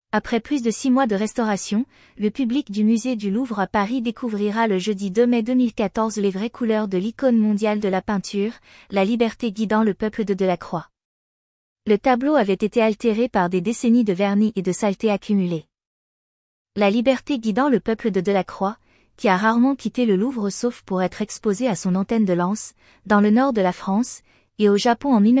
Après plus de 6 mois de restauration, le public du musée du Louvre à Paris découvrira le jeudi 2 mai 2014 les vraies couleurs de l'icône mondiale de la peinture, la liberté guidant le peuple de Delacroix. Le tableau avait été altéré par des décennies de vernis et de saleté accumulée. La liberté guidant le peuple de Delacroix, qui a rarement quitté le Louvre sauf pour être exposé à son antenne de Lens, dans le nord de la France, et au Japon en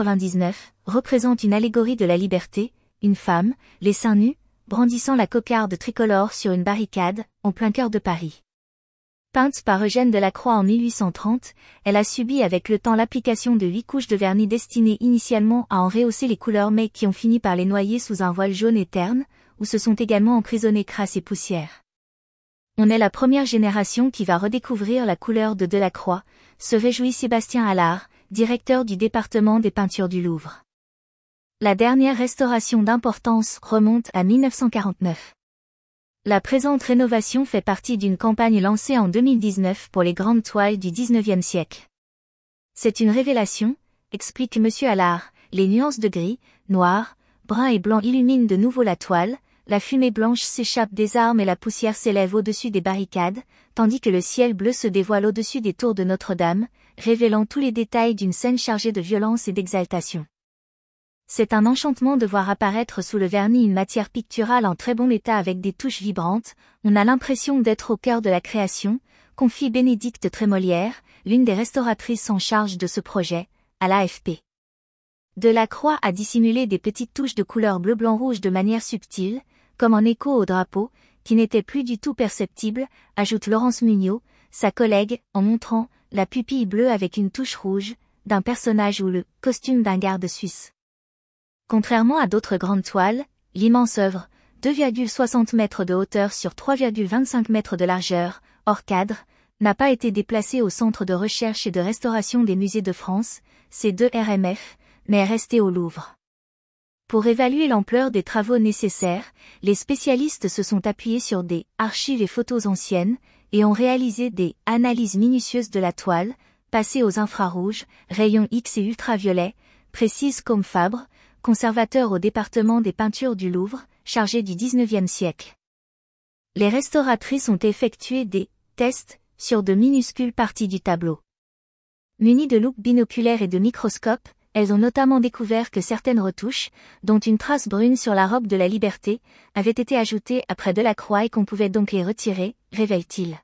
1999, représente une allégorie de la liberté, une femme, les seins nus, brandissant la cocarde tricolore sur une barricade, en plein cœur de Paris. Peinte par Eugène Delacroix en 1830, elle a subi avec le temps l'application de 8 couches de vernis destinées initialement à en rehausser les couleurs mais qui ont fini par les noyer sous un voile jaune et terne, où se sont également emprisonnées crasse et poussière. On est la première génération qui va redécouvrir la couleur de Delacroix, se réjouit Sébastien Allard, directeur du département des peintures du Louvre. La dernière restauration d'importance remonte à 1949. La présente rénovation fait partie d'une campagne lancée en 2019 pour les grandes toiles du XIXe siècle. C'est une révélation, explique Monsieur Allard, les nuances de gris, noir, brun et blanc illuminent de nouveau la toile, la fumée blanche s'échappe des armes et la poussière s'élève au-dessus des barricades, tandis que le ciel bleu se dévoile au-dessus des tours de Notre-Dame, révélant tous les détails d'une scène chargée de violence et d'exaltation. C'est un enchantement de voir apparaître sous le vernis une matière picturale en très bon état avec des touches vibrantes, on a l'impression d'être au cœur de la création, confie Bénédicte Trémolière, l'une des restauratrices en charge de ce projet, à l'AFP. Delacroix a dissimulé des petites touches de couleur bleu-blanc-rouge de manière subtile, comme en écho au drapeau, qui n'était plus du tout perceptible, ajoute Laurence Mugnot, sa collègue, en montrant la pupille bleue avec une touche rouge, d'un personnage ou le costume d'un garde suisse. Contrairement à d'autres grandes toiles, l'immense œuvre, 2,60 mètres de hauteur sur 3,25 mètres de largeur, hors cadre, n'a pas été déplacée au Centre de recherche et de restauration des musées de France, C2RMF, mais est restée au Louvre. Pour évaluer l'ampleur des travaux nécessaires, les spécialistes se sont appuyés sur des archives et photos anciennes, et ont réalisé des analyses minutieuses de la toile, passées aux infrarouges, rayons X et ultraviolets, précise comme Fabre, conservateur au département des peintures du Louvre, chargé du XIXe siècle. Les restauratrices ont effectué des tests sur de minuscules parties du tableau. Munies de loupes binoculaires et de microscopes, elles ont notamment découvert que certaines retouches, dont une trace brune sur la robe de la Liberté, avaient été ajoutées après Delacroix et qu'on pouvait donc les retirer, révèle-t-il.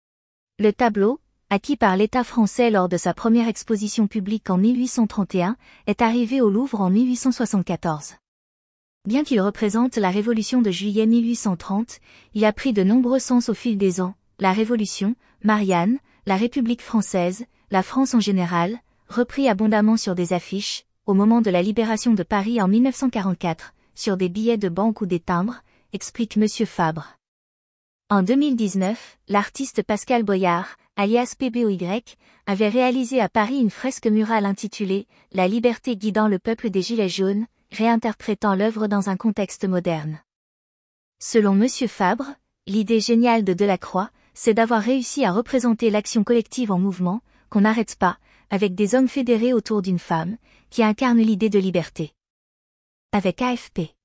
Le tableau, acquis par l'État français lors de sa première exposition publique en 1831, est arrivé au Louvre en 1874. Bien qu'il représente la Révolution de juillet 1830, il a pris de nombreux sens au fil des ans, la Révolution, Marianne, la République française, la France en général, repris abondamment sur des affiches, au moment de la libération de Paris en 1944, sur des billets de banque ou des timbres, explique Monsieur Fabre. En 2019, l'artiste Pascal Boyard, alias PBOY, avait réalisé à Paris une fresque murale intitulée « La liberté guidant le peuple des Gilets jaunes », réinterprétant l'œuvre dans un contexte moderne. Selon Monsieur Fabre, l'idée géniale de Delacroix, c'est d'avoir réussi à représenter l'action collective en mouvement, qu'on n'arrête pas, avec des hommes fédérés autour d'une femme, qui incarne l'idée de liberté. Avec AFP.